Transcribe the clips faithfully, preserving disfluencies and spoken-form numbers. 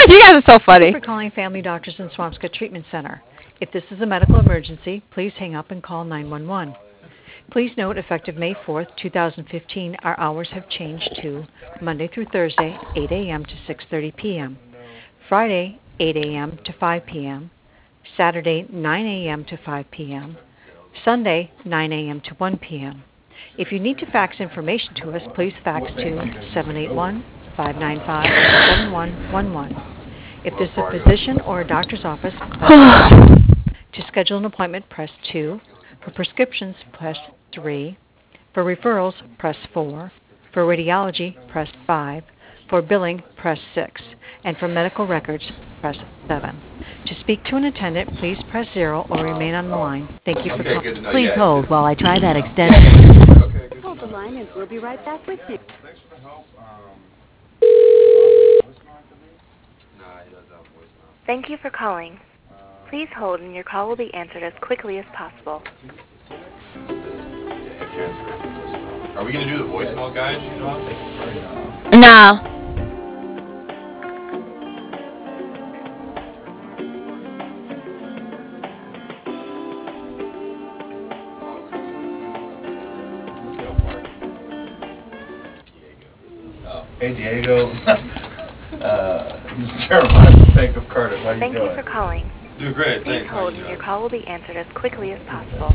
You guys are so Thank funny. you for calling Family Doctors in Swampscott Treatment Center. If this is a medical emergency, please hang up and call nine one one. Please note, effective May fourth, twenty fifteen, our hours have changed to Monday through Thursday, eight a.m. to six thirty p.m., Friday, eight a.m. to five p.m., Saturday, nine a.m. to five p.m., Sunday, nine a.m. to one p.m. If you need to fax information to us, please fax to seven eight one, five nine five, seven one one one. If this is a physician or a doctor's office, press one. To schedule an appointment, press two. For prescriptions, press three. For referrals, press four. For radiology, press five. For billing, press six. And for medical records, press seven. To speak to an attendant, please press zero or remain on the line. Thank you for Okay, calling. good to know. Please Yeah, hold it's- while I try that you know. extension. Okay, good to Hold the know. line and we'll be right back with you. Thank you for calling. Please hold and your call will be answered as quickly as possible. Are we going to do the voicemail, guys? You know? No. Hey Diego, uh, this is Jeremiah from Bank of Cardiff. How you Thank doing? you for calling. Doing great, Please thanks. hold and your call will be answered as quickly as possible.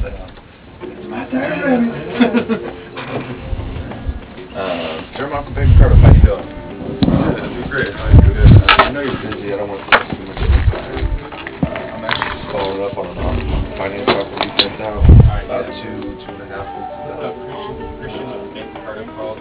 uh, Jeremiah from Bank of Cardiff. How you doing? Doing great. How you doing? Good. Uh, I know you're busy. I don't want to take too much of your time. Uh, I'm actually just following up on an on finance offer we sent out about two, two and a half weeks ago. Christian, Christian of Bank of Cardiff called.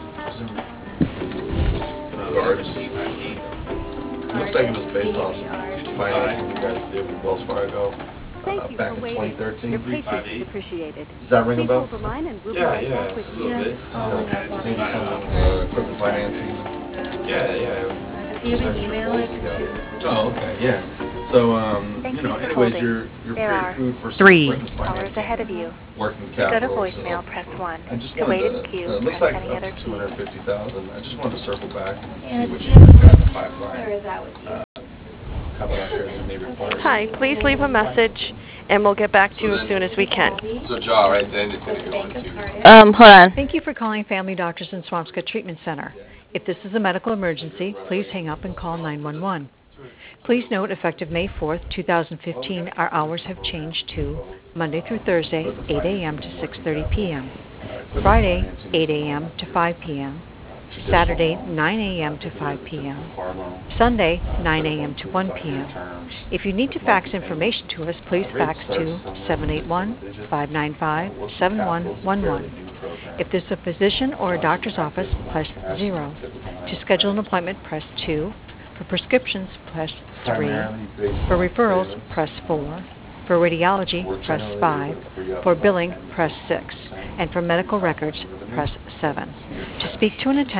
Cards. Looks like it was based off financing you guys did with Wells Fargo Thank uh, you back for in waiting. twenty thirteen. Your patience is appreciated. Does that ring a Please bell? hold the line and we'll Yeah, be right yeah, back with a you. little bit. Maybe some uh, equipment financing. Yeah, yeah. You can email it Oh, okay, yeah. So, um, Thank you know, you for anyways, holding. you're you're There are pretty food for some three equipment callers financing, ahead of you. working To go to capital. voicemail, So press one. I just To wanted wait to. in queue, Uh, it looks press like any up other to key. two hundred fifty thousand. I just wanted to circle back and see what you guys got in the pipeline. Uh, coming out here that may require. Hi, please leave a message, and we'll get back to you as soon as we can. So, Ja, right then, it's going to go into... Um, hold on. Thank you for calling Family Doctors in Swampscott Treatment Center. If this is a medical emergency, please hang up and call nine one one. Please note, effective May fourth, twenty fifteen, our hours have changed to Monday through Thursday, eight a.m. to six thirty p.m., Friday, eight a.m. to five p.m., Saturday, nine a.m. to five p.m., Sunday, nine a.m. to one p.m. If you need to fax information to us, please fax to seven eight one, five nine five, seven one one one. If this is a physician or a doctor's office, press zero. To schedule an appointment, press two. For prescriptions, press three. For referrals, press four. For radiology, press five. For billing, press six. And for medical records, press seven. To speak to an attendant,